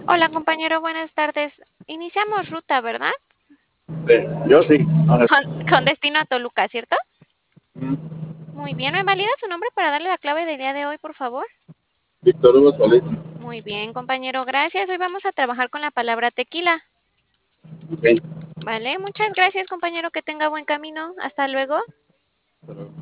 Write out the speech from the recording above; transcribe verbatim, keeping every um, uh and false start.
Hola compañero, buenas tardes. Iniciamos ruta, ¿verdad? Sí, yo sí. A ver, Con, con destino a Toluca, ¿cierto? mm, Muy bien, ¿me valida su nombre para darle la clave del día de hoy, por favor? Víctor Hugo Solís. Muy bien, compañero, gracias. Hoy vamos a trabajar con la palabra tequila. Ok. Vale, muchas gracias, compañero, que tenga buen camino. Hasta luego.